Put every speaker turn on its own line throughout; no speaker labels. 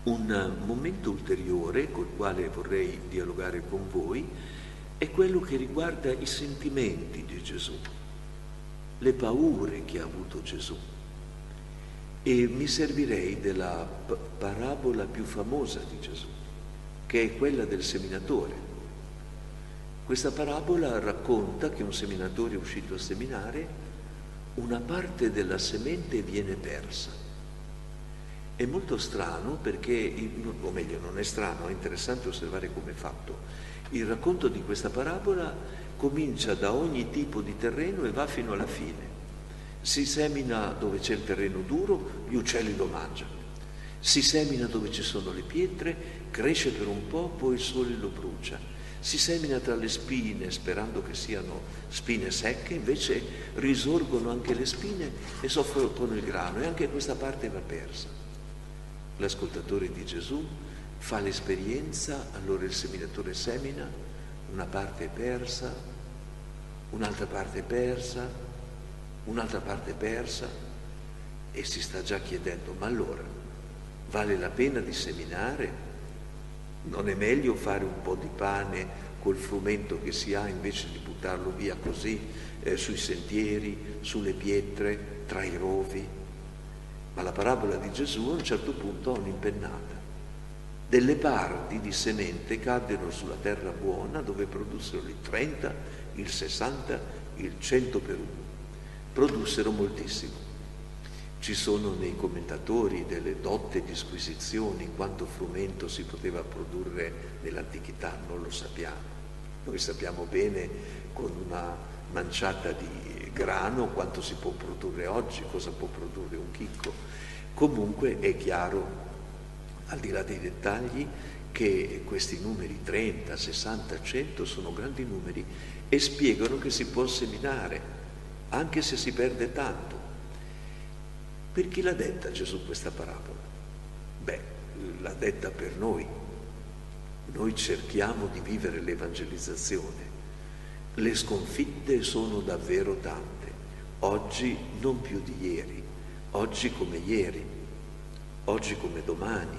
Un momento ulteriore col quale vorrei dialogare con voi è quello che riguarda i sentimenti di Gesù, le paure che ha avuto Gesù. E mi servirei della parabola più famosa di Gesù, che è quella del seminatore. Questa parabola racconta che un seminatore uscito a seminare, una parte della semente viene persa. È molto strano perché, o meglio, non è strano, è interessante osservare come è fatto. Il racconto di questa parabola comincia da ogni tipo di terreno e va fino alla fine. Si semina dove c'è il terreno duro, gli uccelli lo mangiano. Si semina dove ci sono le pietre, cresce per un po', poi il sole lo brucia. Si semina tra le spine sperando che siano spine secche, invece risorgono anche le spine e soffocano il grano, e anche questa parte va persa. L'ascoltatore di Gesù fa l'esperienza, allora il seminatore semina, una parte è persa, un'altra parte è persa, un'altra parte è persa, e si sta già chiedendo: ma allora vale la pena di seminare? Non è meglio fare un po' di pane col frumento che si ha invece di buttarlo via così sui sentieri, sulle pietre, tra i rovi? Ma la parabola di Gesù a un certo punto ha un'impennata. Delle parti di semente caddero sulla terra buona, dove produssero il 30, il 60, il 100 per uno. Produssero moltissimo. Ci sono nei commentatori delle dotte disquisizioni quanto frumento si poteva produrre nell'antichità, non lo sappiamo. Noi sappiamo bene con una manciata di grano quanto si può produrre oggi, cosa può produrre un chicco. Comunque è chiaro, al di là dei dettagli, che questi numeri 30, 60, 100 sono grandi numeri e spiegano che si può seminare, anche se si perde tanto. Per chi l'ha detta Gesù questa parabola? Beh, l'ha detta per noi. Noi cerchiamo di vivere l'evangelizzazione. Le sconfitte sono davvero tante, oggi non più di ieri, oggi come ieri, oggi come domani.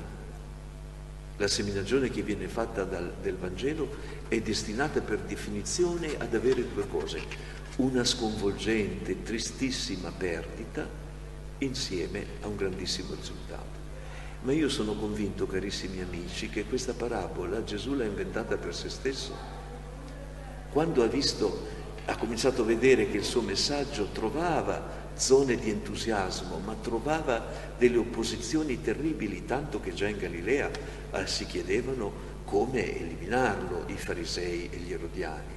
La seminagione che viene fatta del Vangelo è destinata per definizione ad avere due cose: una sconvolgente, tristissima perdita insieme a un grandissimo risultato. Ma io sono convinto, carissimi amici, che questa parabola Gesù l'ha inventata per se stesso. Quando ha cominciato a vedere che il suo messaggio trovava zone di entusiasmo, ma trovava delle opposizioni terribili, tanto che già in Galilea si chiedevano come eliminarlo i farisei e gli erodiani.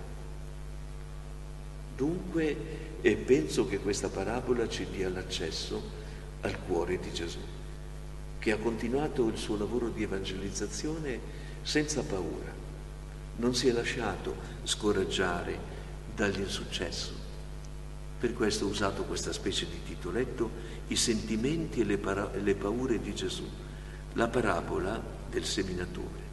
Dunque penso che questa parabola ci dia l'accesso al cuore di Gesù, che ha continuato il suo lavoro di evangelizzazione senza paura. Non si è lasciato scoraggiare dall'insuccesso. Per questo ho usato questa specie di titoletto: i sentimenti e le paure di Gesù, la parabola del seminatore.